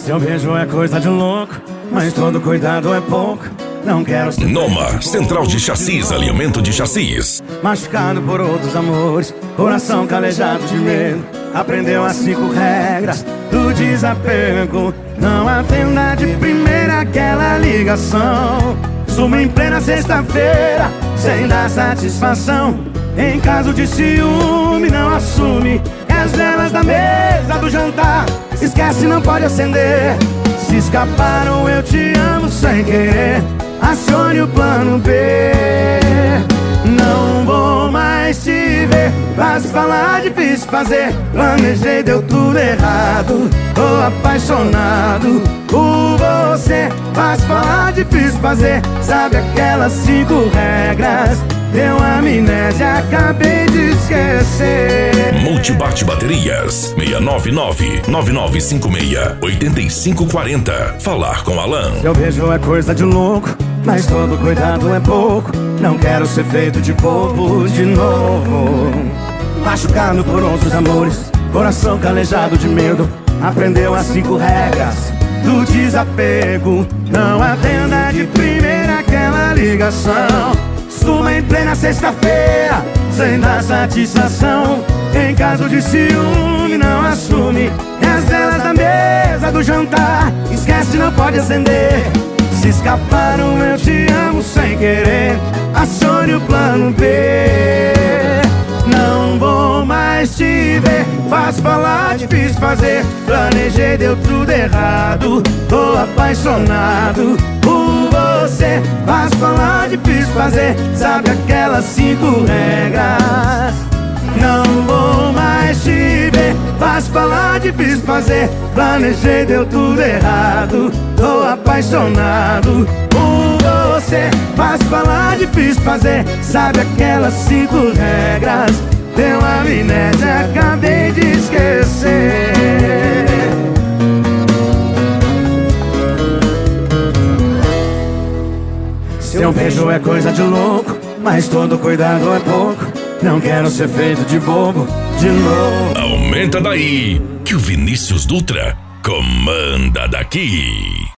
Seu beijo é coisa de louco, mas todo cuidado é pouco. Não quero ser Noma, Central de Chassis, alinhamento de chassis. machucado por outros amores, coração calejado de medo. Aprendeu as 5 regras do desapego. Não atenda de primeira aquela ligação. Suma em plena sexta-feira, sem dar satisfação. Em caso de ciúme, não assume. E as velas da mesa do jantar, esquece, não pode acender. Se escaparam, eu te amo sem querer. Acione o plano B. Não vou mais te ver. Fácil falar, difícil fazer. Planejei, deu tudo errado. Tô apaixonado por você. Fácil falar, difícil fazer. Sabe aquelas 5 regras? Deu amnésia, acabei de esquecer. Multibate Baterias 699-9956-8540. Falar com Alan. Seu beijo é coisa de louco, mas todo cuidado é pouco. Não quero ser feito de bobo de novo. Machucado por outros amores, coração calejado de medo. Aprendeu as 5 regras do desapego. Não atenda de primeira aquela ligação. Suma em plena sexta-feira, sem dar satisfação. Em caso de ciúme, não assume. E as velas da mesa do jantar, esquece, não pode acender. Se escaparam, eu te amo sem querer. Acione o plano B. Não vou mais te ver. Fácil falar, difícil fazer. Planejei, deu tudo errado. Tô apaixonado por você. Fácil falar, difícil fazer. Sabe aquelas 5 regras? Não vou mais te ver. Fácil falar, difícil fazer. Planejei, deu tudo errado. Tô apaixonado por você. Fácil falar, difícil fazer. Sabe aquelas 5 regras? Deu amnésia, acabei de esquecer. Seu beijo é coisa de louco, mas todo cuidado é pouco. Não quero ser feito de bobo de novo. Aumenta daí, que o Vinícius Dutra comanda daqui.